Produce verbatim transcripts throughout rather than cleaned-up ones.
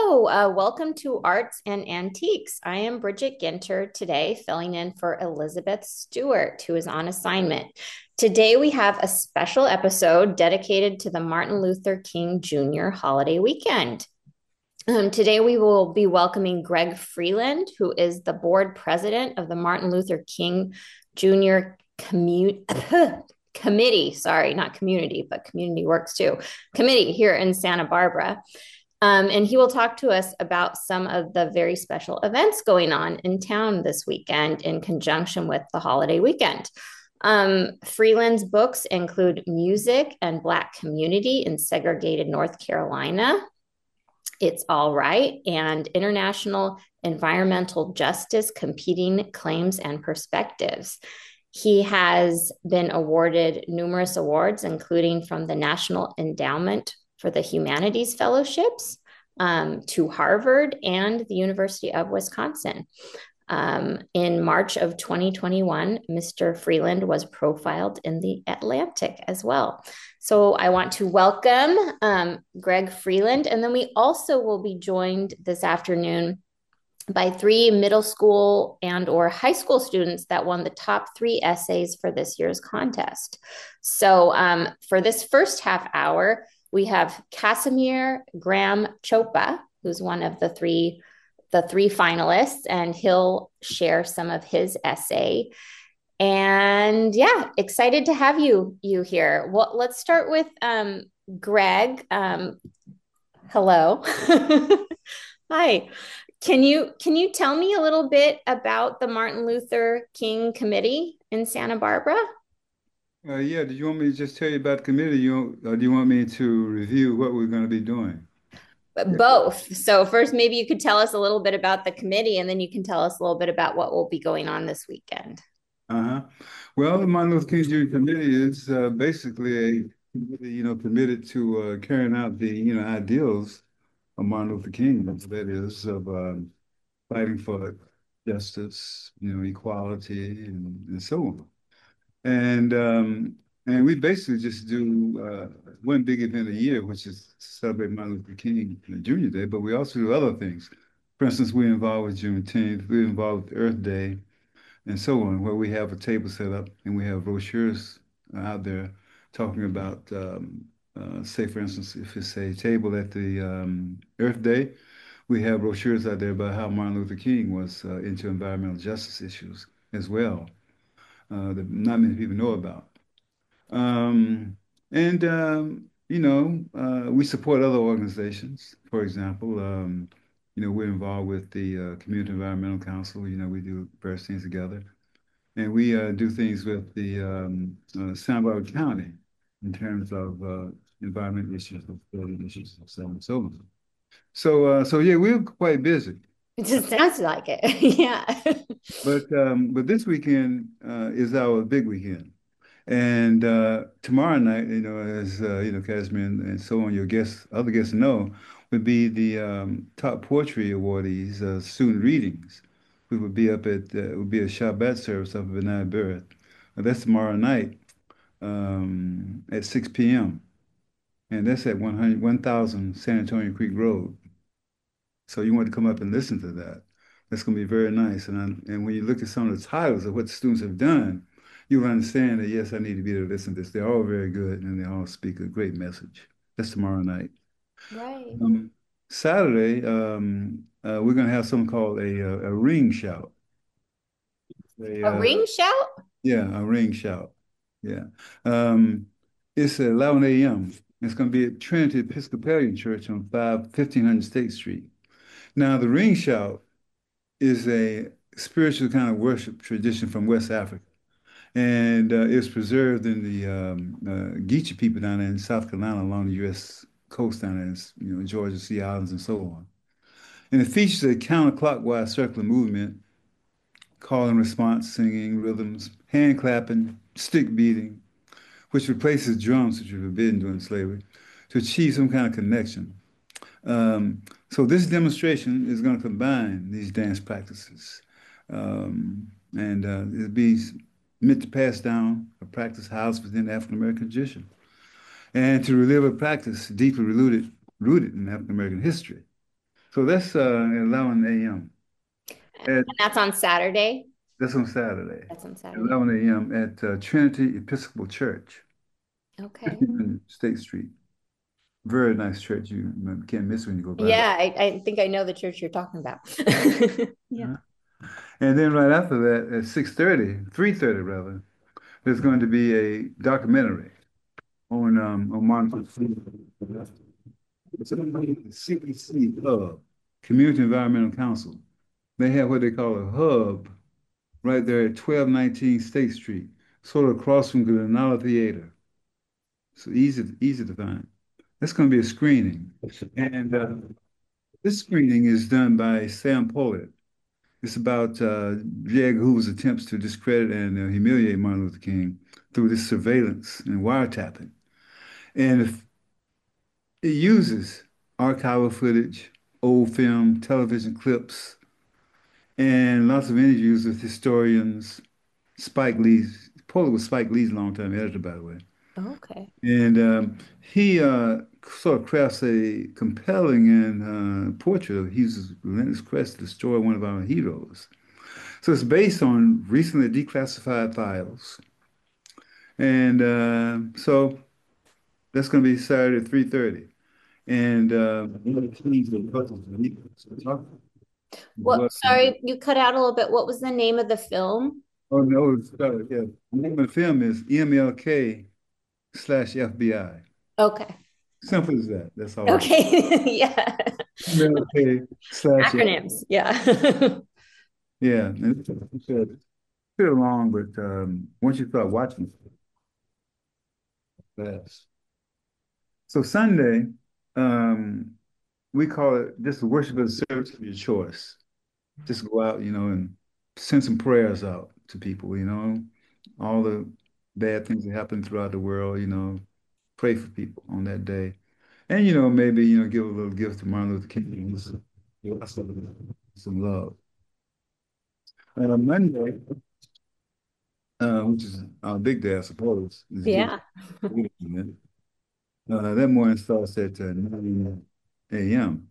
Hello, uh, welcome to Arts and Antiques. I am Bridget Ginter today, filling in for Elizabeth Stewart, who is on assignment. Today, we have a special episode dedicated to the Martin Luther King Junior holiday weekend. Um, today, we will be welcoming Greg Freeland, who is the board president of the Martin Luther King Junior Commu- Committee. Sorry, not community, but community works too. Committee here in Santa Barbara. Um, and he will talk to us about some of the very special events going on in town this weekend in conjunction with the holiday weekend. Um, Freeland's books include Music and Black Community in Segregated North Carolina, It's All Right, and International Environmental Justice Competing Claims and Perspectives. He has been awarded numerous awards, including from the National Endowment for the Humanities Fellowships um, to Harvard and the University of Wisconsin. Um, in March of twenty twenty-one, Mister Freeland was profiled in the Atlantic as well. So I want to welcome um, Greg Freeland. And then we also will be joined this afternoon by three middle school and or high school students that won the top three essays for this year's contest. So um, for this first half hour, we have Casimir Graham Chopa, who's one of the three the three finalists, and he'll share some of his essay. And yeah, excited to have you you here. Well, let's start with um, Greg. Um, hello. Hi. Can you can you tell me a little bit about the Martin Luther King Committee in Santa Barbara? Uh, yeah, did you want me to just tell you about the committee, you, or do you want me to review what we're going to be doing? Yeah. Both. So first, maybe you could tell us a little bit about the committee, and then you can tell us a little bit about what will be going on this weekend. Uh-huh. Well, the Martin Luther King Junior Committee is uh, basically a, committee, you know, committed to uh, carrying out the, you know, ideals of Martin Luther King. That is of um, fighting for justice, you know, equality, and, and so on. And um, and we basically just do uh, one big event a year, which is to celebrate Martin Luther King Junior Day. But we also do other things. For instance, we're involved with Juneteenth, we're involved with Earth Day, and so on, where we have a table set up and we have brochures out there talking about, um, uh, say, for instance, if it's a table at the um, Earth Day, we have brochures out there about how Martin Luther King was uh, into environmental justice issues as well, uh, that not many people know about. Um, and um, you know, uh, we support other organizations. For example, um, you know, we're involved with the uh, Community Environmental Council. You know, we do various things together, and we uh, do things with the um, uh, Santa Barbara County in terms of uh, environmental issues, building issues, and so on and so on. So, uh, so yeah, we're quite busy. It just sounds like it. Yeah. But um, but this weekend uh, is our big weekend. And uh, tomorrow night, you know, as uh, you know, Casimir and, and so on, your guests, other guests know, would be the um, top poetry awardees, uh, student readings. We would be up at, uh, it would be a Shabbat service up at B'nai B'rith. Uh, that's tomorrow night um, at six p m And that's at one hundred, one thousand San Antonio Creek Road. So you want to come up and listen to that. That's going to be very nice. And I, and when you look at some of the titles of what the students have done, you will understand that, yes, I need to be there to listen to this. They're all very good and they all speak a great message. That's tomorrow night. Right. Um, Saturday, um, uh, we're going to have something called a, a, a ring shout. A, A uh, ring shout? yeah, a ring shout. Yeah. Um, it's at eleven a m. It's going to be at Trinity Episcopalian Church on five fifteen hundred State Street. Now, the ring shout is a spiritual kind of worship tradition from West Africa. And uh, it's preserved in the um, uh, Geechee people down there in South Carolina along the U S coast down there, in, you know, Georgia, Sea Islands, and so on. And it features a counterclockwise circular movement, call and response, singing, rhythms, hand clapping, stick beating, which replaces drums, which were forbidden during slavery, to achieve some kind of connection. Um, so this demonstration is going to combine these dance practices, um, and uh, it'll be meant to pass down a practice housed within the African American tradition, and to relive a practice deeply rooted rooted in African American history. So that's uh, eleven a m. And At that's on Saturday. That's on Saturday, That's on Saturday. eleven a m at uh, Trinity Episcopal Church, Okay. fifty-one State Street. Very nice church. You can't miss when you go by there. Yeah, I, I think I know the church you're talking about. Yeah. Uh-huh. And then right after that, at six thirty, three thirty rather, there's going to be a documentary on um on Martin Luther King. It's a C E C Hub, Community Environmental Council. They have what they call a hub right there at twelve nineteen State Street, sort of across from the Granada Theater. So easy, easy to find. That's going to be a screening. And uh, this screening is done by Sam Pollitt. It's about uh, J. Edgar Hoover's attempts to discredit and uh, humiliate Martin Luther King through this surveillance and wiretapping. And if it uses archival footage, old film, television clips, and lots of interviews with historians. Spike Lee's, Pollitt was Spike Lee's longtime editor, by the way. Okay. And um, he uh, sort of crafts a compelling and uh, portrait of his relentless quest to destroy one of our heroes. So it's based on recently declassified files. And uh, so that's going to be Saturday at three thirty. And uh, one of the things that puzzles me What, was, sorry, you cut out a little bit. What was the name of the film? oh no, it's, uh, yeah, the name of the film is M L K slash F B I. Okay. Simple as that. That's all it is. Okay. Yeah. M L K slash Acronyms. Yeah. Yeah, and it's it's, uh, it's pretty long, but um, once you start watching it, fast. So Sunday, um, we call it just a worship of the service of your choice. Just go out, you know, and send some prayers out to people, you know, all the bad things that happen throughout the world, you know, pray for people on that day. And, you know, maybe, you know, give a little gift to Martin Luther King, some, some love. And on Monday, uh, which is our big day, I suppose, is Jewish. Yeah. Uh, that morning starts at uh, nine a m.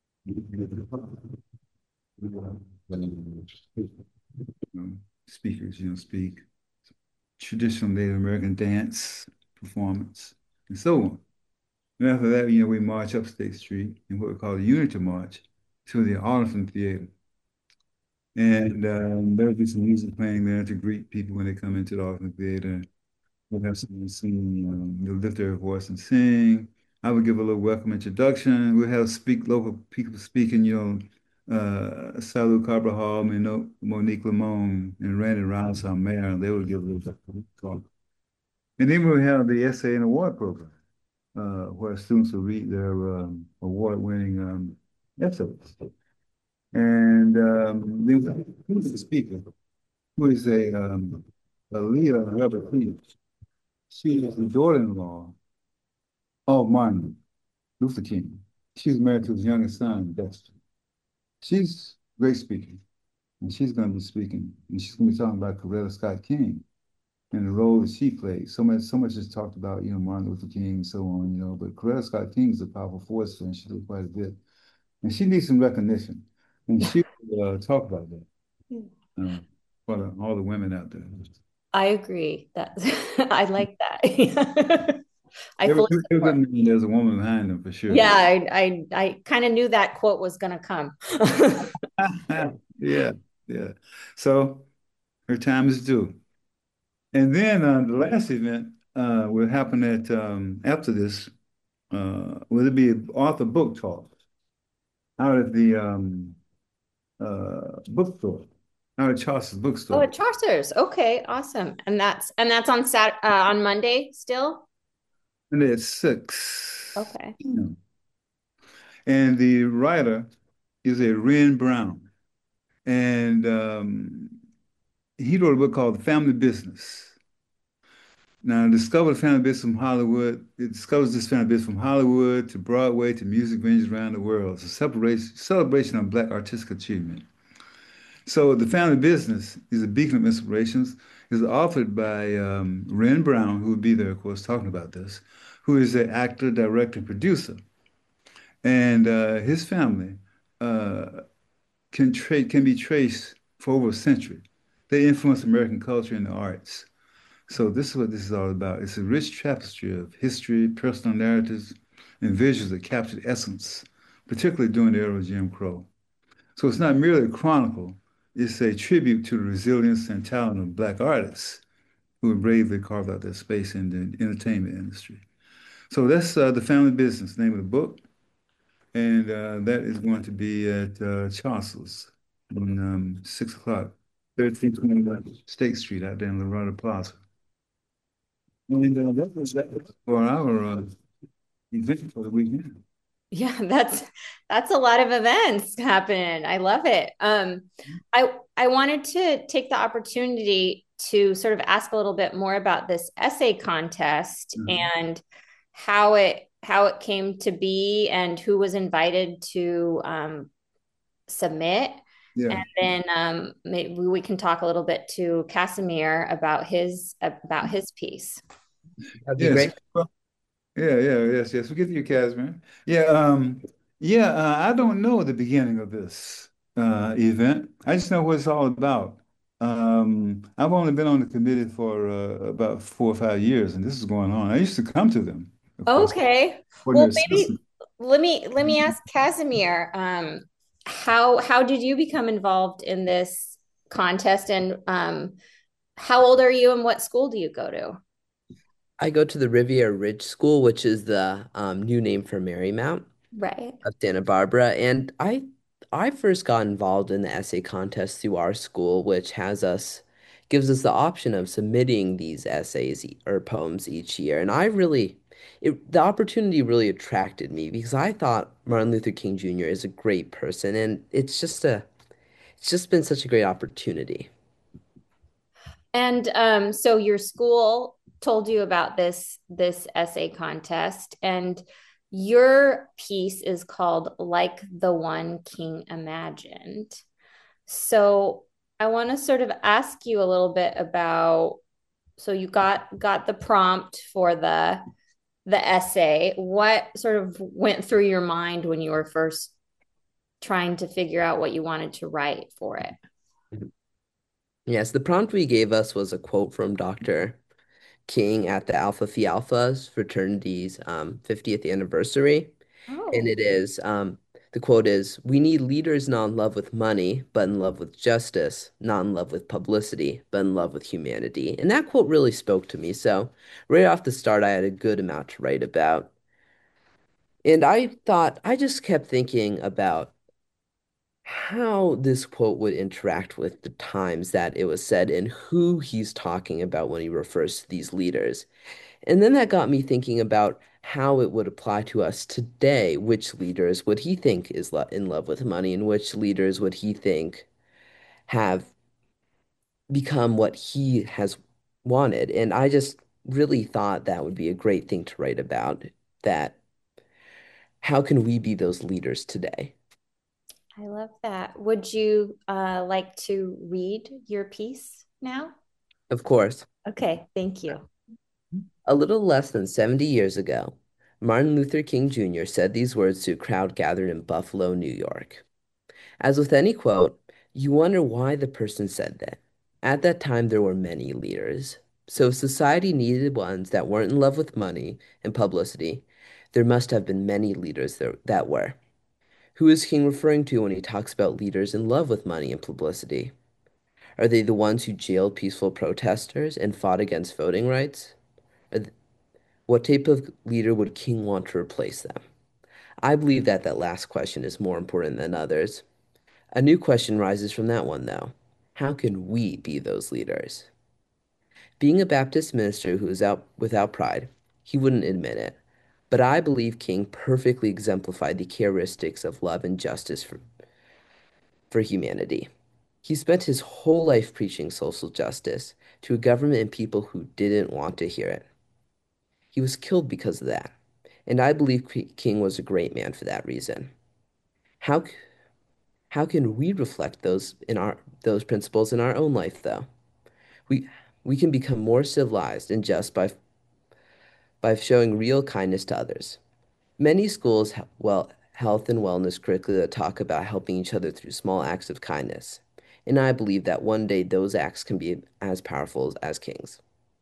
Speakers, you know, speak traditional Native American dance performance, and so on. And after that, you know, we march up State Street in what we call the Unity March to the Arlington Theater. And um, there'll be some music playing there to greet people when they come into the Arlington Theater. We'll have someone sing, um, they'll lift their voice and sing. I would give a little welcome introduction. We'll have speak local people speaking, you know, uh, Salu Cabral, Mino- Monique Limon, and Randy Rouse, our mayor, and they will give a little talk. And then we'll have the essay and award program, uh, where students will read their um, award-winning um, essays. And um, then who's the speaker? Who is a, um, a Leah Weber Peters. She is the daughter-in-law of Martin Luther King. She's married to his youngest son, Dexter. She's a great speaker, and she's going to be speaking, and she's going to be talking about Coretta Scott King and the role that she played. So much, so much is talked about, you know, Martin Luther King and so on, you know, but Coretta Scott King is a powerful force, and she did quite a bit. And she needs some recognition, and she will uh, talk about that uh, for the, all the women out there. I agree. That I like that. I Every, fully every support. good man, there's a woman behind them for sure. Yeah, I I, I kind of knew that quote was gonna come. Yeah, yeah. So her time is due. And then uh, the last event uh, will happen at um, after this. Uh, will it be author book talk out at the um, uh, bookstore, out at Chaucer's Oh, bookstore, at Chaucer's. Okay, awesome. And that's and that's on Sat uh, on Monday still? and it's six. Okay. Yeah. And the writer is a Ren Brown, and um, he wrote a book called The Family Business. Now, discover the family business from Hollywood. It discovers this family business from Hollywood to Broadway to music venues around the world. It's a celebration, celebration of Black artistic achievement. So, the family business is a beacon of inspirations. Is authored by um, Ren Brown, who will be there, of course, talking about this, who is an actor, director, and producer. And uh, his family uh, can tra can be traced for over a century. They influenced American culture and the arts. So this is what this is all about. It's a rich tapestry of history, personal narratives, and visuals that capture the essence, particularly during the era of Jim Crow. So it's not merely a chronicle, it's a tribute to the resilience and talent of Black artists who have bravely carved out their space in the entertainment industry. So that's uh, The Family Business, name of the book. And uh, that is going to be at uh, Chaucer's on um, six o'clock, thirteen twenty-one State Street out there in La Rada Plaza. And uh, that was that for our uh, event for the weekend. Yeah, that's that's a lot of events happening. I love it. Um, I I wanted to take the opportunity to sort of ask a little bit more about this essay contest Mhm. and how it how it came to be and who was invited to um, submit. Yeah. And then um, maybe we can talk a little bit to Casimir about his about his piece. That'd be Yes. great. Well, yeah, yeah, yes, yes. We get to you, Casman. Yeah, um, yeah, uh, I don't know the beginning of this uh event. I just know what it's all about. Um, I've only been on the committee for uh, about four or five years, and this is going on. I used to come to them, of course, Okay. for their Well, maybe assistance. let me let me ask Casimir, um, how how did you become involved in this contest and um, how old are you and what school do you go to? I go to the Riviera Ridge School, which is the um, new name for Marymount Right. of Santa Barbara. And I I first got involved in the essay contest through our school, which has us gives us the option of submitting these essays e- or poems each year. And I really it, the opportunity really attracted me because I thought Martin Luther King Junior is a great person, and it's just a it's just been such a great opportunity. And um, so your school told you about this this essay contest, and your piece is called Like the One King Imagined. So I want to sort of ask you a little bit about, so you got got the prompt for the the essay. What sort of went through your mind when you were first trying to figure out what you wanted to write for it? Yes, the prompt we gave us was a quote from Doctor King at the Alpha Phi Alpha's fraternity's um, fiftieth anniversary. And Oh, it is um, the quote is, "We need leaders not in love with money, but in love with justice, not in love with publicity, but in love with humanity." And that quote really spoke to me. So, right off the start, I had a good amount to write about. And I thought, I just kept thinking about how this quote would interact with the times that it was said and who he's talking about when he refers to these leaders. And then that got me thinking about how it would apply to us today. Which leaders would he think is lo in love with money, and which leaders would he think have become what he has wanted? And I just really thought that would be a great thing to write about, that how can we be those leaders today? I love that. Would you uh, like to read your piece now? Of course. Okay, thank you. A little less than seventy years ago, Martin Luther King Junior said these words to a crowd gathered in Buffalo, New York. As with any quote, you wonder why the person said that. At that time, there were many leaders. So if society needed ones that weren't in love with money and publicity, there must have been many leaders there that were. Who is King referring to when he talks about leaders in love with money and publicity? Are they the ones who jailed peaceful protesters and fought against voting rights? Are th- What type of leader would King want to replace them? I believe that that last question is more important than others. A new question rises from that one, though. How can we be those leaders? Being a Baptist minister who is out without pride, he wouldn't admit it. But I believe King perfectly exemplified the characteristics of love and justice for, for humanity. He spent his whole life preaching social justice to a government and people who didn't want to hear it. He was killed because of that. And I believe King was a great man for that reason. How, how can we reflect those in our those principles in our own life, though? We we can become more civilized and just by by showing real kindness to others. Many schools, ha- well, health and wellness curricula that talk about helping each other through small acts of kindness. And I believe that one day those acts can be as powerful as kings.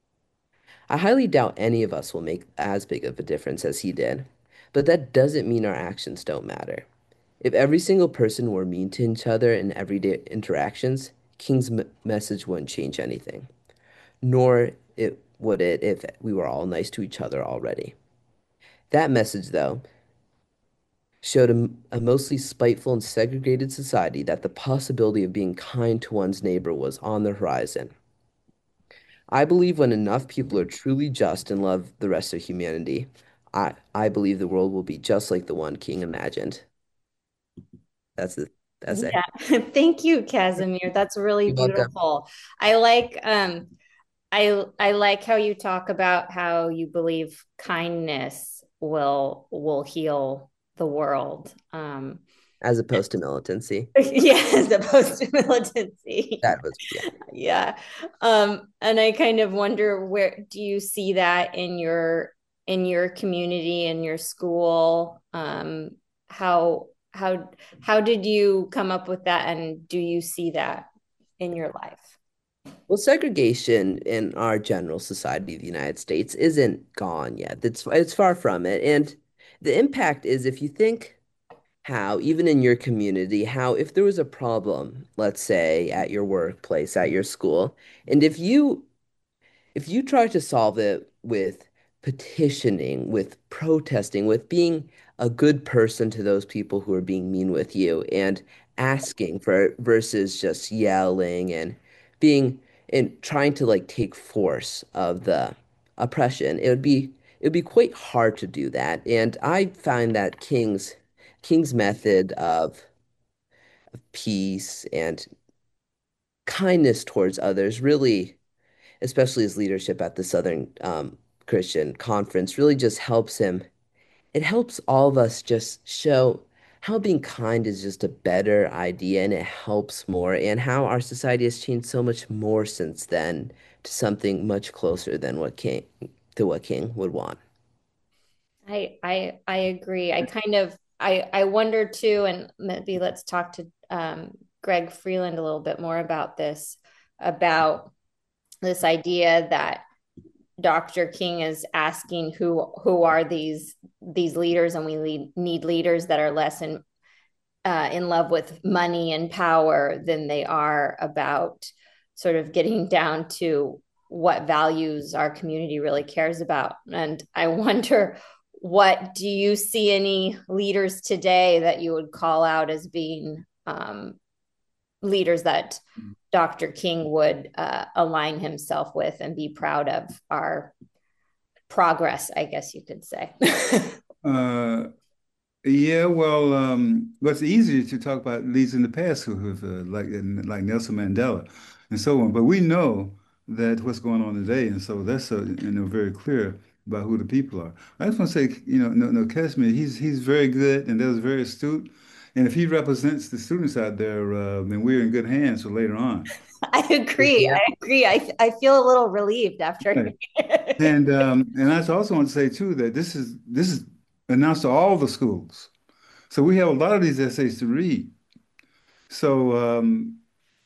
I highly doubt any of us will make as big of a difference as he did, but that doesn't mean our actions don't matter. If every single person were mean to each other in everyday interactions, King's m message wouldn't change anything, nor it would it if we were all nice to each other already. That message, though, showed a, a mostly spiteful and segregated society that the possibility of being kind to one's neighbor was on the horizon. I believe when enough people are truly just and love the rest of humanity, I, I believe the world will be just like the one King imagined. That's the essay. Yeah. Thank you, Casimir. That's really You're welcome. beautiful. I like um I I like how you talk about how you believe kindness will will heal the world. Um As opposed to militancy. yeah, as opposed to militancy. That was, yeah. Yeah. Um, and I kind of wonder, where do you see that in your in your community, in your school? Um, how how how did you come up with that, and do you see that in your life? Well, segregation in our general society of the United States isn't gone yet. It's it's far from it. And the impact is if you think how, even in your community, how if there was a problem, let's say at your workplace, at your school, and if you if you try to solve it with petitioning, with protesting, with being a good person to those people who are being mean with you and asking for it versus just yelling and being and trying to like take force of the oppression, it would be it would be quite hard to do that. And I find that King's King's method of peace and kindness towards others really, especially his leadership at the Southern um, Christian Conference, really just helps him. It helps all of us just show how being kind is just a better idea and it helps more, and how our society has changed so much more since then to something much closer than what King to what King would want. I I I agree. I kind of I I wonder too, and maybe let's talk to um, Greg Freeland a little bit more about this, about this idea that Doctor King is asking who who are these these leaders, and we lead, need leaders that are less in uh, in love with money and power than they are about sort of getting down to what values our community really cares about. And I wonder, what do you see any leaders today that you would call out as being um, leaders that Doctor King would uh, align himself with and be proud of our progress, I guess you could say? Uh, yeah, well, um, well, it's easier to talk about leaders in the past who have, uh, like like Nelson Mandela and so on. But we know that what's going on today, and so that's uh, you know very clear about who the people are. I just want to say, you know, no, no, Casimir, he's he's very good and that was very astute. And if he represents the students out there, uh, then we're in good hands for later on. I agree. Yeah. I agree. I, I feel a little relieved after. Right. And um, and I also want to say too that this is this is announced to all the schools. So we have a lot of these essays to read. So um,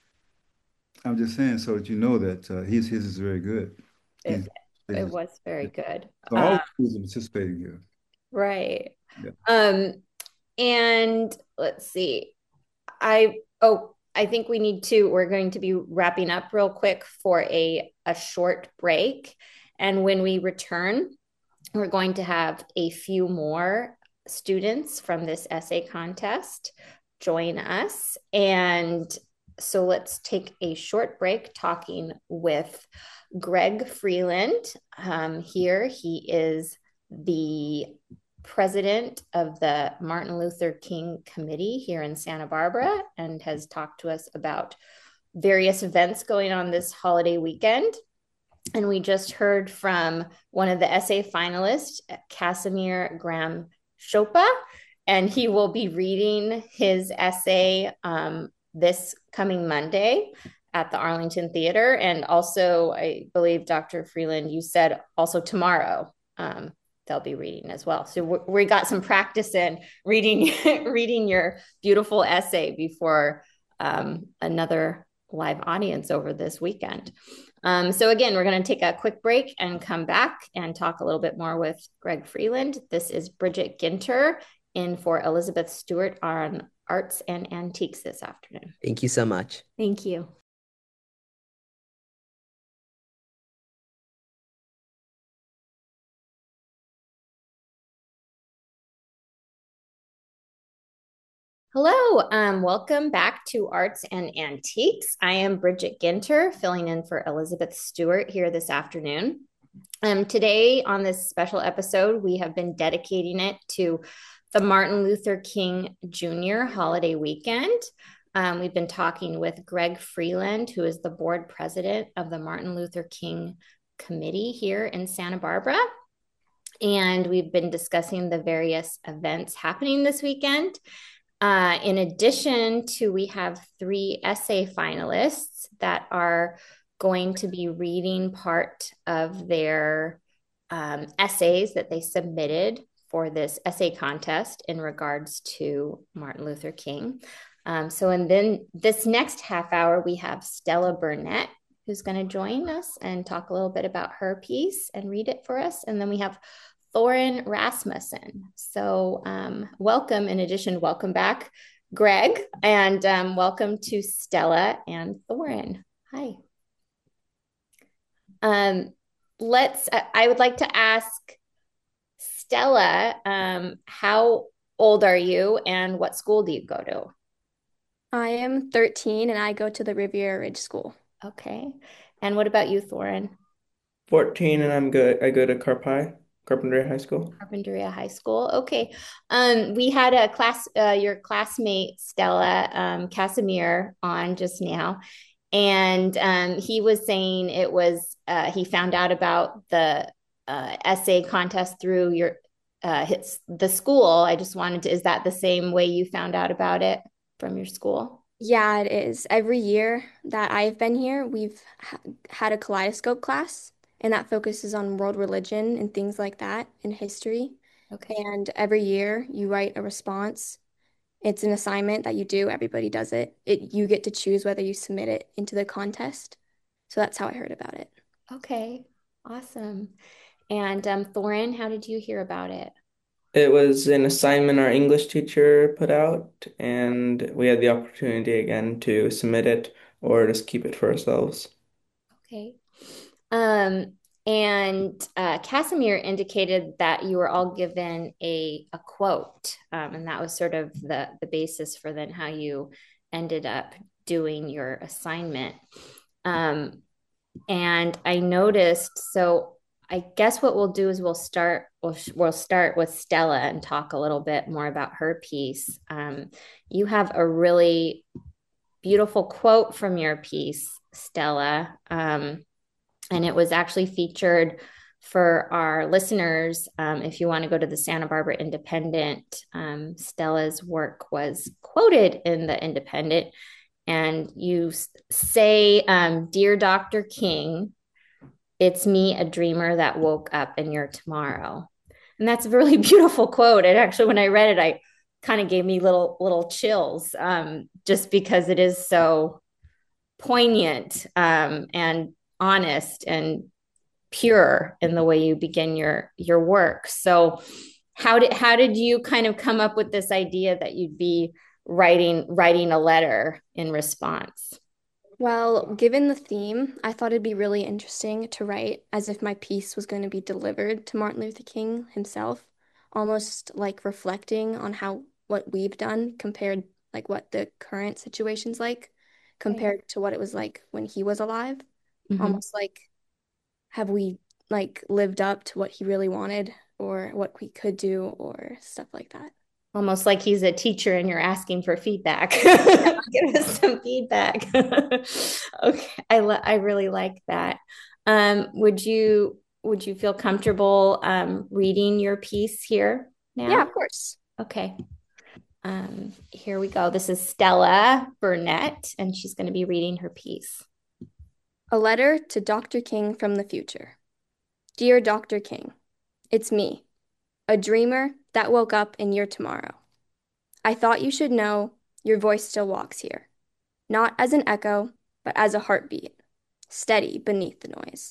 I'm just saying so that you know that uh, his his is very good. it, He's, it he's- was very good. so all Uh, the schools are participating here. right. Yeah. Um, and let's see. I oh, I think we need to, we're going to be wrapping up real quick for a a short break. And when we return, we're going to have a few more students from this essay contest join us. And so let's take a short break talking with Greg Freeland. Um, here, he is the president of the Martin Luther King Committee here in Santa Barbara and has talked to us about various events going on this holiday weekend. And we just heard from one of the essay finalists, Casimir Graham Chopra, and he will be reading his essay um, this coming Monday at the Arlington Theater. And also, I believe, Doctor Freeland, you said also tomorrow. Um, they'll be reading as well. So we, we got some practice in reading reading your beautiful essay before um, another live audience over this weekend. Um, so again, we're going to take a quick break and come back and talk a little bit more with Greg Freeland. This is Bridget Ginter in for Elizabeth Stewart on Arts and Antiques this afternoon. Thank you so much. Thank you. Hello, um, welcome back to Arts and Antiques. I am Bridget Ginter, filling in for Elizabeth Stewart here this afternoon. Um, today on this special episode, we have been dedicating it to the Martin Luther King Junior holiday weekend. Um, we've been talking with Greg Freeland, who is the board president of the Martin Luther King Committee here in Santa Barbara. And we've been discussing the various events happening this weekend. Uh, in addition to, we have three essay finalists that are going to be reading part of their um, essays that they submitted for this essay contest in regards to Martin Luther King. Um, so, and then this next half hour, we have Stella Burnett, who's going to join us and talk a little bit about her piece and read it for us. And then we have Thorin Rasmussen. So um, welcome, in addition, welcome back, Greg, and um, welcome to Stella and Thorin. Hi. Um, let's, I would like to ask Stella, um, how old are you and what school do you go to? I am thirteen and I go to the Riviera Ridge School. Okay. And what about you, Thorin? fourteen and I'm good. I go to Carpi, Carpinteria High School. Carpinteria High School. Okay. Um, we had a class, uh, your classmate, Stella um, Casimir, on just now. And um, he was saying it was, uh, he found out about the uh, essay contest through your, uh, his, the school. I just wanted to, is that the same way you found out about it from your school? Yeah, it is. Every year that I've been here, we've ha had a kaleidoscope class, and that focuses on world religion and things like that in history. Okay. And every year you write a response. It's an assignment that you do. Everybody does it. It you get to choose whether you submit it into the contest. So that's how I heard about it. Okay. Awesome. And um, Thorin, how did you hear about it? It was an assignment our English teacher put out, and we had the opportunity again to submit it or just keep it for ourselves. Okay. Um, and uh, Casimir indicated that you were all given a, a quote, um, and that was sort of the, the basis for then how you ended up doing your assignment. Um, and I noticed, so I guess what we'll do is we'll start we'll, we'll start with Stella and talk a little bit more about her piece. Um, you have a really beautiful quote from your piece, Stella. Um, and it was actually featured for our listeners. Um, if you want to go to the Santa Barbara Independent, um, Stella's work was quoted in the Independent. And you say, um, "Dear Doctor King, it's me, a dreamer that woke up in your tomorrow." And that's a really beautiful quote. And actually, when I read it, I kind of gave me little little chills, um, just because it is so poignant um, and honest and pure in the way you begin your your work. So how did how did you kind of come up with this idea that you'd be writing writing a letter in response? Well, given the theme, I thought it'd be really interesting to write as if my piece was going to be delivered to Martin Luther King himself, almost like reflecting on how what we've done compared, like what the current situation's like compared to what it was like when he was alive. Mm-hmm. Almost like, have we like lived up to what he really wanted or what we could do or stuff like that. Almost like he's a teacher and you're asking for feedback. Give us some feedback. Okay, I I really like that. Um, would you would you feel comfortable um, reading your piece here now? Yeah, of course. Okay. Um, here we go. This is Stella Burnett, and she's going to be reading her piece. A letter to Doctor King from the future. Dear Doctor King, it's me, a dreamer that woke up in your tomorrow. I thought you should know your voice still walks here, not as an echo, but as a heartbeat, steady beneath the noise.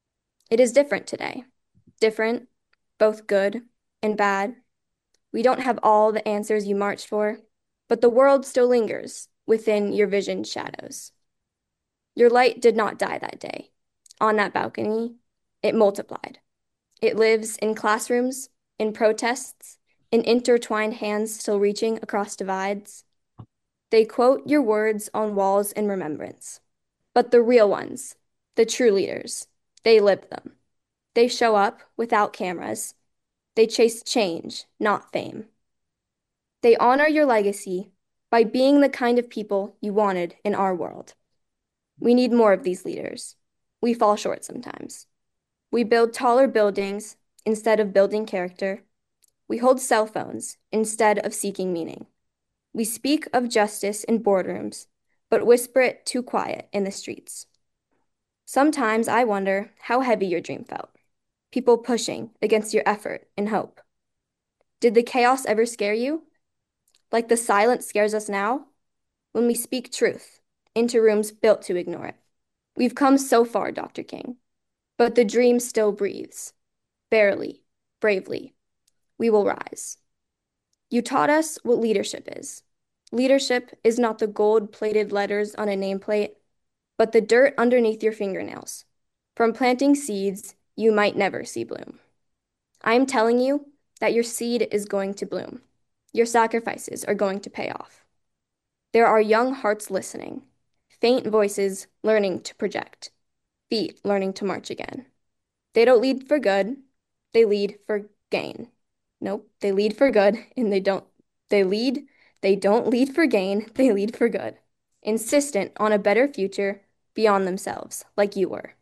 It is different today, different, both good and bad. We don't have all the answers you marched for, but the world still lingers within your visioned shadows. Your light did not die that day. On that balcony, it multiplied. It lives in classrooms, in protests, in intertwined hands still reaching across divides. They quote your words on walls in remembrance. But the real ones, the true leaders, they live them. They show up without cameras. They chase change, not fame. They honor your legacy by being the kind of people you wanted in our world. We need more of these leaders. We fall short sometimes. We build taller buildings instead of building character. We hold cell phones instead of seeking meaning. We speak of justice in boardrooms, but whisper it too quiet in the streets. Sometimes I wonder how heavy your dream felt. People pushing against your effort and hope. Did the chaos ever scare you? Like the silence scares us now? When we speak truth into rooms built to ignore it. We've come so far, Doctor King, but the dream still breathes. Barely, bravely, we will rise. You taught us what leadership is. Leadership is not the gold-plated letters on a nameplate, but the dirt underneath your fingernails. From planting seeds you might never see bloom. I am telling you that your seed is going to bloom. Your sacrifices are going to pay off. There are young hearts listening, faint voices learning to project, feet learning to march again. They don't lead for good, they lead for gain. Nope, they lead for good and they don't, they lead, they don't lead for gain, they lead for good. Insistent on a better future beyond themselves, like you were.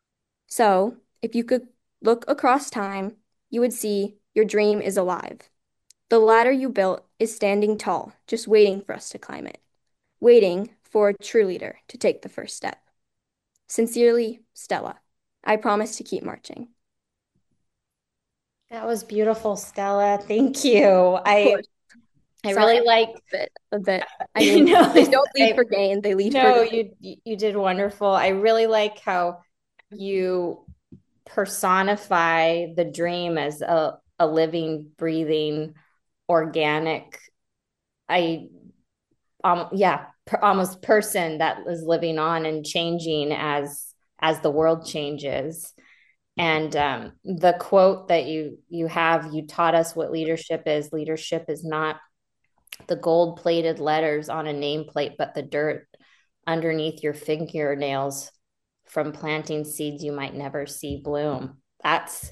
So, if you could look across time, you would see your dream is alive. The ladder you built is standing tall, just waiting for us to climb it. Waiting for a true leader to take the first step. Sincerely, Stella. I promise to keep marching. That was beautiful, Stella. Thank you. I I Sorry, really like a bit, a bit. I mean, no, they don't lead I, for gain, they lead no, for good. you you did wonderful. I really like how you personify the dream as a, a living, breathing, organic, I um yeah, per, almost person that is living on and changing as as the world changes. And um, the quote that you you have, you taught us what leadership is. Leadership is not the gold plated letters on a nameplate, but the dirt underneath your fingernails from planting seeds you might never see bloom. That's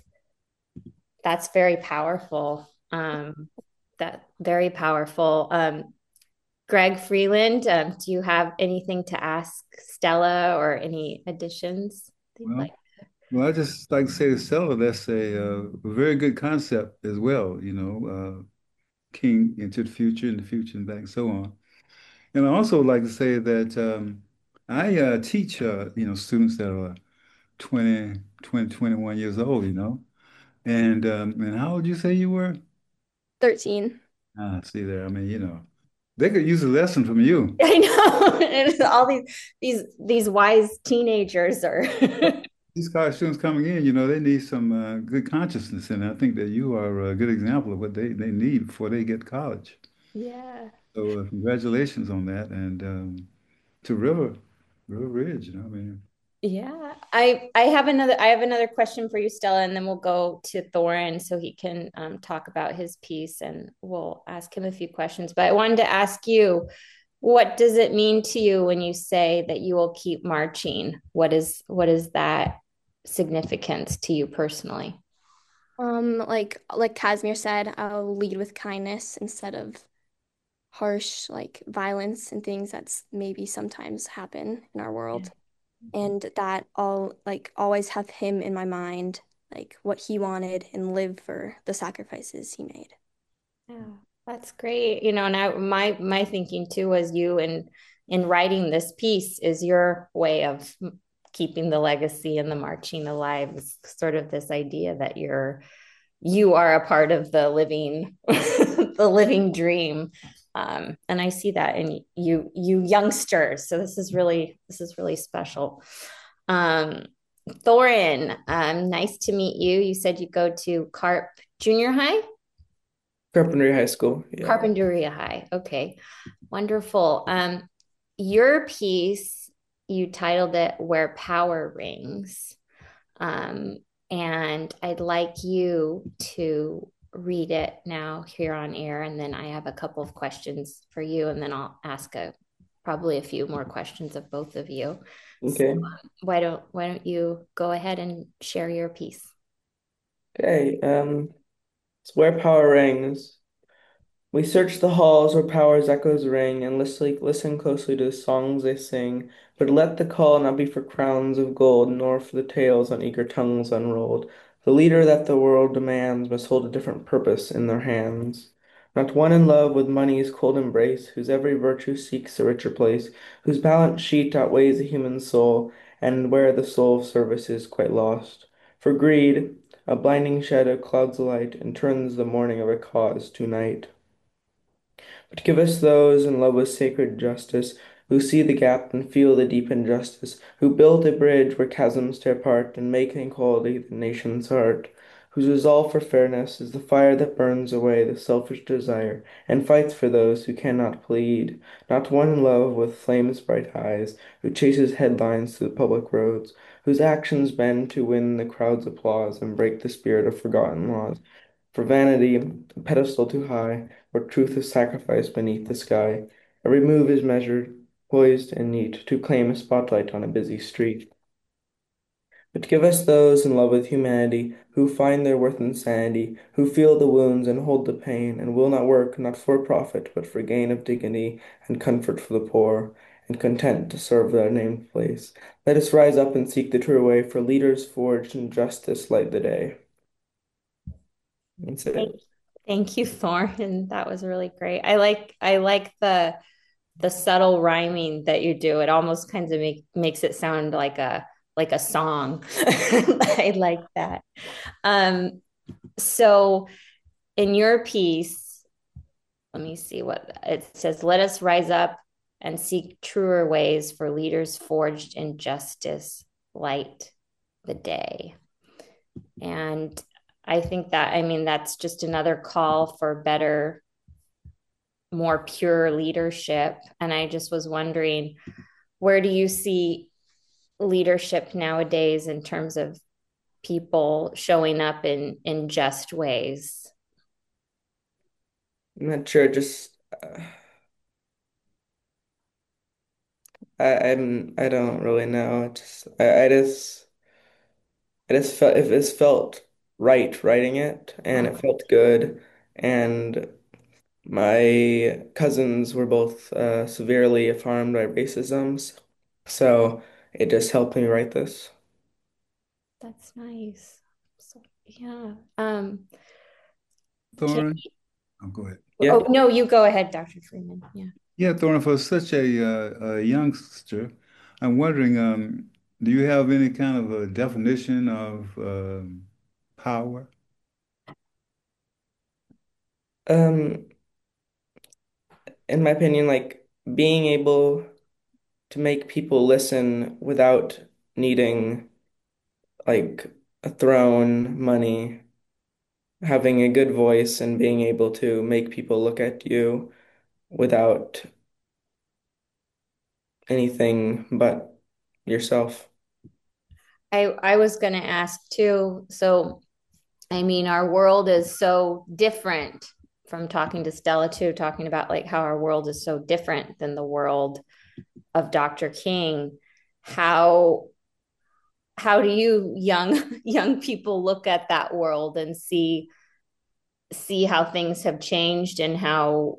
that's very powerful. Um, that very powerful. Um, Greg Freeland, um, do you have anything to ask Stella or any additions? Well, Like? well, I just like to say to Stella, that's a, uh, a very good concept as well, you know, uh, King into the future and the future and back and so on. And I also like to say that um, I uh, teach, uh, you know, students that are twenty, twenty, twenty-one years old, you know. And um, and how old you say you were? thirteen. Ah, see there. I mean, you know, they could use a lesson from you. I know. And all these these these wise teenagers are These college students coming in, you know, they need some uh, good consciousness, and I think that you are a good example of what they, they need before they get to college. yeah. So uh, congratulations on that, and um, to River, River Ridge, you know, I mean, Yeah. I I have another I have another question for you, Stella, and then we'll go to Thorin so he can um, talk about his piece and we'll ask him a few questions. But I wanted to ask you, what does it mean to you when you say that you will keep marching? What is what is that significance to you personally? Um, like like Casimir said, I'll lead with kindness instead of harsh, like violence and things that's maybe sometimes happen in our world. And that I'll like always have him in my mind, like what he wanted and live for the sacrifices he made. Yeah, that's great. You know, and I, my my thinking too was you in in writing this piece is your way of keeping the legacy and the marching alive. It's sort of this idea that you're you are a part of the living the living dream. Um, and I see that in you you youngsters. So this is really this is really special. Um, Thorin, um, nice to meet you. You said you go to Carp Junior High? Carpentry High School. Yeah. Carpinteria High. Okay, wonderful. Um, your piece, you titled it Where Power Rings. Um, and I'd like you to read it now here on air. And then I have a couple of questions for you, and then I'll ask a probably a few more questions of both of you. Okay. So, um, why don't why don't you go ahead and share your piece? Okay. Um, it's Where Power Rings. We search the halls where power's echoes ring and listen, listen closely to the songs they sing, but let the call not be for crowns of gold, nor for the tales on eager tongues unrolled. The leader that the world demands must hold a different purpose in their hands. Not one in love with money's cold embrace, whose every virtue seeks a richer place, whose balance sheet outweighs the human soul, and where the soul of service is quite lost. For greed, a blinding shadow clouds the light and turns the morning of a cause to night. But give us those in love with sacred justice, who see the gap and feel the deep injustice, who build a bridge where chasms tear apart and make equality the nation's heart, whose resolve for fairness is the fire that burns away the selfish desire and fights for those who cannot plead, not one in love with flame's bright eyes, who chases headlines through the public roads, whose actions bend to win the crowd's applause and break the spirit of forgotten laws. For vanity, a pedestal too high, where truth is sacrificed beneath the sky. Every move is measured, poised, and neat to claim a spotlight on a busy street. But give us those in love with humanity, who find their worth in sanity, who feel the wounds and hold the pain, and will not work, not for profit, but for gain of dignity and comfort for the poor, and content to serve their named place. Let us rise up and seek the true way, for leaders forged in justice light the day. That's Thank, it. thank you, Thorin. That was really great. I like I like the the subtle rhyming that you do. It almost kind of make, makes it sound like a like a song. I like that. Um, so in your piece, let me see what it says. Let us rise up and seek truer ways for leaders forged in justice, light the day. And I think that, I mean, that's just another call for better, more pure leadership. And I just was wondering, where do you see leadership nowadays in terms of people showing up in in just ways? I'm not sure, just uh, I I'm I don't really know. It just I, I just I just felt if it felt right writing it and it felt good and my cousins were both uh, severely harmed by racism, so it just helped me write this. That's nice. So, yeah. Um, can, Thorin? Oh, go ahead. Yeah. oh, no, you go ahead, Doctor Freeman. Yeah. Yeah, Thorin, for such a, uh, a youngster, I'm wondering, um, do you have any kind of a definition of um, power? Um, in my opinion, like being able to make people listen without needing like a throne, money, having a good voice and being able to make people look at you without anything but yourself. I I was going to ask too. So, I mean, our world is so different from talking to Stella too, talking about like how our world is so different than the world of Doctor King. How how do you young young people look at that world and see see how things have changed, and how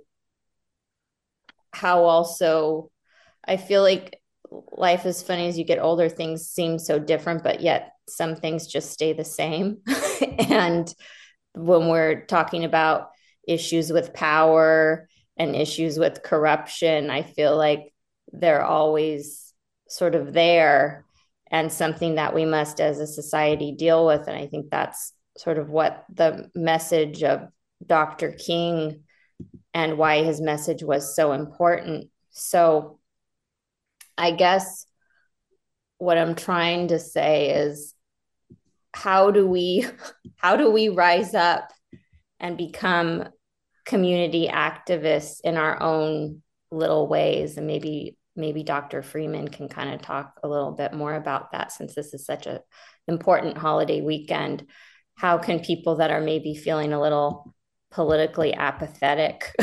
how also I feel like life is funny as you get older, things seem so different, but yet some things just stay the same. And when we're talking about issues with power and issues with corruption, I feel like they're always sort of there and something that we must as a society deal with. And I think that's sort of what the message of Doctor King and why his message was so important. So I guess what I'm trying to say is how do we how do we rise up and become community activists in our own little ways? And maybe maybe Doctor Freeman can kind of talk a little bit more about that, since this is such an important holiday weekend. How can people that are maybe feeling a little politically apathetic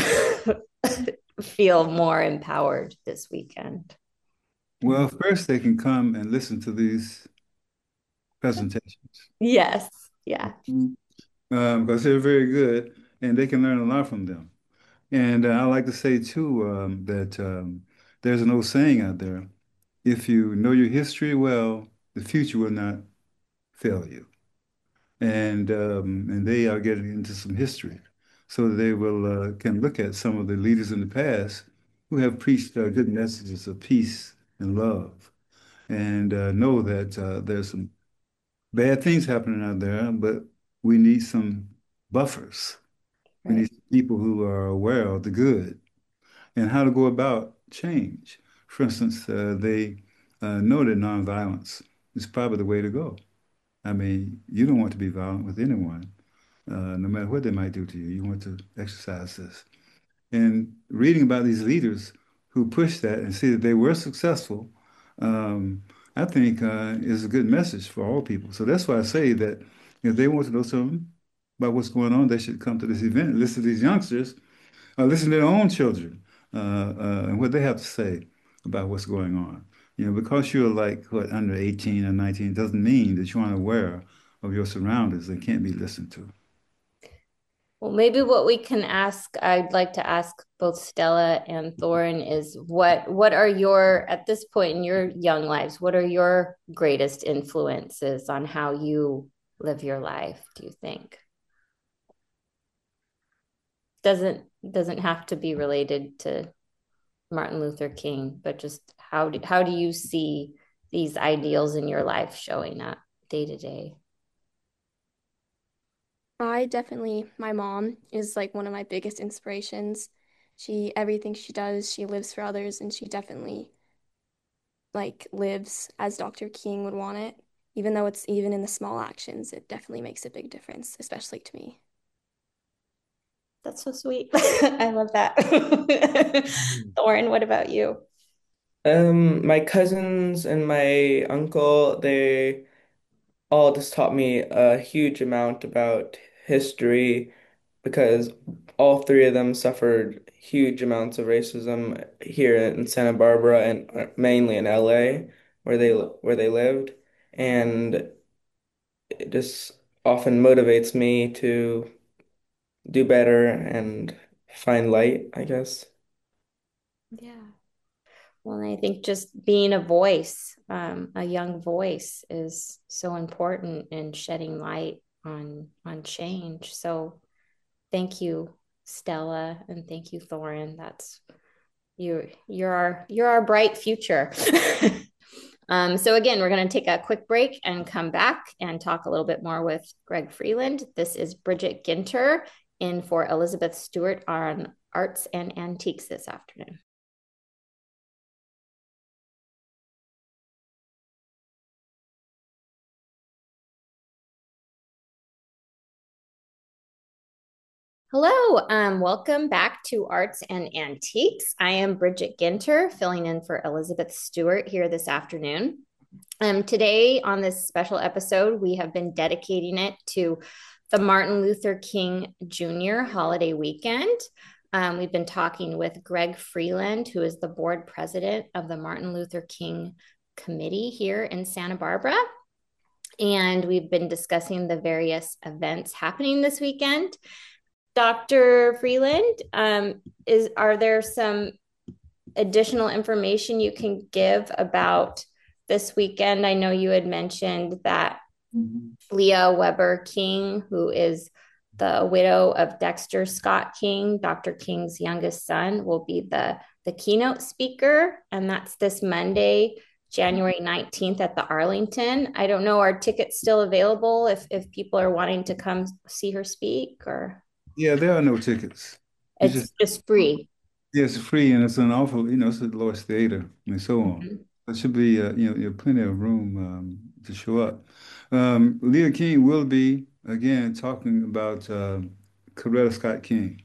feel more empowered this weekend? Well, first they can come and listen to these presentations. Yes. Yeah. Um, because they're very good and they can learn a lot from them. And uh, I like to say too um, that um, there's an old saying out there: if you know your history well, the future will not fail you. And um, and they are getting into some history, so they will uh, can look at some of the leaders in the past who have preached uh, good messages of peace and love, and uh, know that uh, there's some bad things happening out there, but we need some buffers. We Right. need people who are aware of the good and how to go about change. For instance, uh, they uh, know that nonviolence is probably the way to go. I mean, you don't want to be violent with anyone, uh, no matter what they might do to you. You want to exercise this. And reading about these leaders who pushed that and see that they were successful, um, I think uh, is a good message for all people. So that's why I say that if they want to know something about what's going on, they should come to this event, listen to these youngsters, uh, listen to their own children uh, uh, and what they have to say about what's going on. You know, because you're like what under eighteen or nineteen doesn't mean that you're unaware of your surroundings and can't be listened to. Well, maybe what we can ask, I'd like to ask both Stella and Thorin, is what what are your, at this point in your young lives, what are your greatest influences on how you live your life, do you think? Doesn't doesn't have to be related to Martin Luther King, but just how do how do you see these ideals in your life showing up day to day? I definitely, my mom is like one of my biggest inspirations. She, everything she does, she lives for others, and she definitely like lives as Doctor King would want it. Even though it's even in the small actions, it definitely makes a big difference, especially to me. That's so sweet. I love that. Thorin, what about you? Um, my cousins and my uncle, they all just taught me a huge amount about history because all three of them suffered huge amounts of racism here in Santa Barbara and uh, mainly in L A where they where they lived, and it just often motivates me to do better and find light, I guess. Yeah. Well, I think just being a voice, um, a young voice, is so important in shedding light on on change. So thank you, Stella, and thank you, Thorin. That's you. You're our you're our bright future. um, so again, we're going to take a quick break and come back and talk a little bit more with Greg Freeland. This is Bridget Ginter in for Elizabeth Stewart on Arts and Antiques this afternoon. Hello, um, welcome back to Arts and Antiques. I am Bridget Ginter, filling in for Elizabeth Stewart here this afternoon. Um, today, on this special episode, we have been dedicating it to the Martin Luther King Junior holiday weekend. Um, we've been talking with Greg Freeland, who is the board president of the Martin Luther King Committee here in Santa Barbara. And we've been discussing the various events happening this weekend. Doctor Freeland, um, is are there some additional information you can give about this weekend? I know you had mentioned that mm-hmm. Leah Weber King, who is the widow of Dexter Scott King, Doctor King's youngest son, will be the, the keynote speaker. And that's this Monday, January nineteenth at the Arlington. I don't know, are tickets still available if, if people are wanting to come see her speak, or Yeah, there are no tickets. It's it's just just free? yeah, it's free and it's an awful, you know, it's at Lois Theater and so on. Mhm. There should be, uh, you know, you know, plenty of room um, to show up. Um, Leah King will be again talking about uh, Coretta Scott King,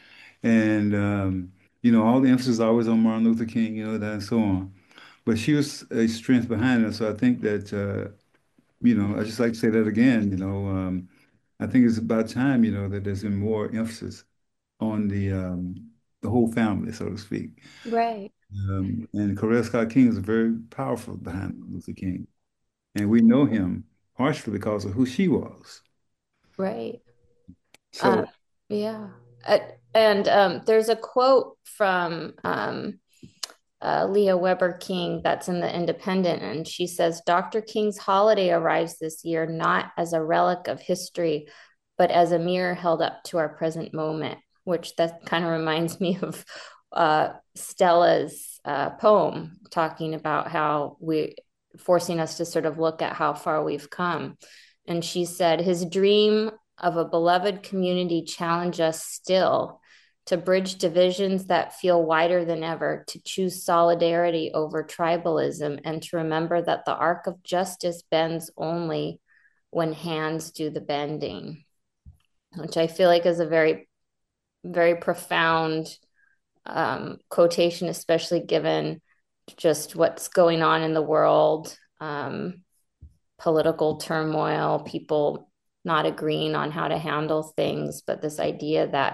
and um, you know, all the emphasis is always on Martin Luther King, you know, that and so on. But she was a strength behind her, so I think that uh, you know, I just like to say that again. You know, um, I think it's about time, you know, that there's been more emphasis on the um, the whole family, so to speak. Right, Um, and Coretta Scott King is very powerful behind Luther King. And we know him partially because of who she was. right. Uh, So, yeah. Uh, and um, there's a quote from um, uh, Leah Weber King that's in the Independent, and she says, Doctor King's holiday arrives this year not as a relic of history, but as a mirror held up to our present moment, which that kind of reminds me of uh, Stella's uh, poem talking about how we forcing us to sort of look at how far we've come. And she said, his dream of a beloved community challenge us still to bridge divisions that feel wider than ever, to choose solidarity over tribalism, and to remember that the arc of justice bends only when hands do the bending, which I feel like is a very, very profound um, quotation, especially given just what's going on in the world, um, political turmoil, people not agreeing on how to handle things, but this idea that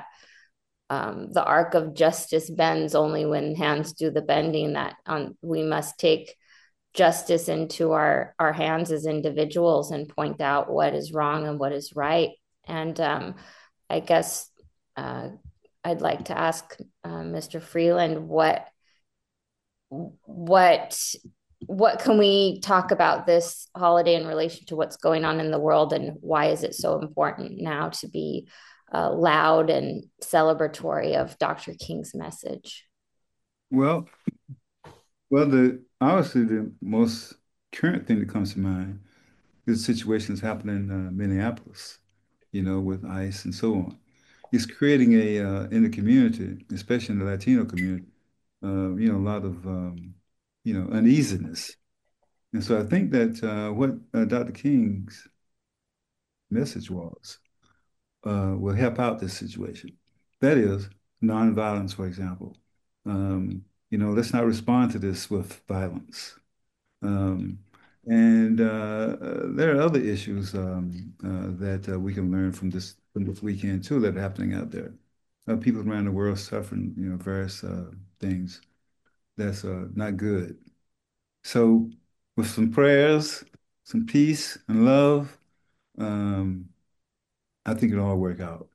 um, the arc of justice bends only when hands do the bending, that um, we must take justice into our, our hands as individuals and point out what is wrong and what is right. And um, I guess uh, I'd like to ask uh, Mister Freeland, what what what can we talk about this holiday in relation to what's going on in the world, and why is it so important now to be uh, loud and celebratory of Doctor King's message? well, well, the obviously the most current thing that comes to mind is situations happening in uh, Minneapolis, you know, with ICE and so on. It's creating a uh, in the community, especially in the Latino community, uh, you know, a lot of um, you know, uneasiness. And so I think that uh, what uh, Doctor King's message was uh, will help out this situation. That is, nonviolence, for example. Um, you know, let's not respond to this with violence. Um, and uh, uh, there are other issues um, uh, that uh, we can learn from this from this weekend too that are happening out there. Uh, people around the world suffering, you know, various uh, things that's uh, not good. So, with some prayers, some peace and love, um, I think it'll all work out.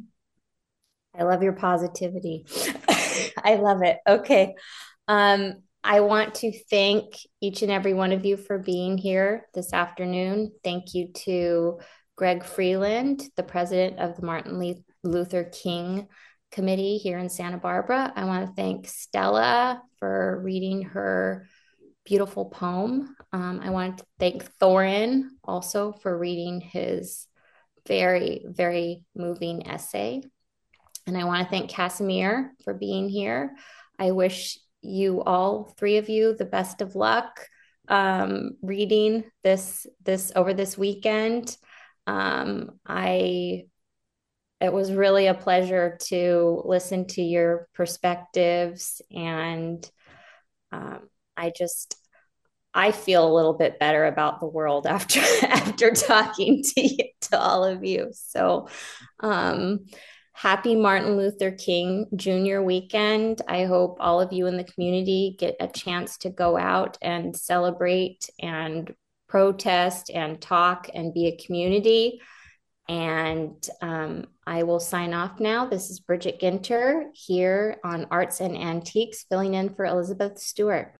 I love your positivity. I love it. Okay. Um, I want to thank each and every one of you for being here this afternoon. Thank you to Greg Freeland, the president of the Martin Luther King Committee here in Santa Barbara. I want to thank Stella for reading her beautiful poem. Um, I want to thank Thorin also for reading his very, very moving essay. And I want to thank Casimir for being here. I wish you all three of you the best of luck um, reading this this over this weekend. Um, I it was really a pleasure to listen to your perspectives, and um, I just I feel a little bit better about the world after after talking to you, to all of you. So, um, happy Martin Luther King Junior weekend. I hope all of you in the community get a chance to go out and celebrate and protest and talk and be a community. And um, I will sign off now. This is Bridget Ginter here on Arts and Antiques, filling in for Elizabeth Stewart.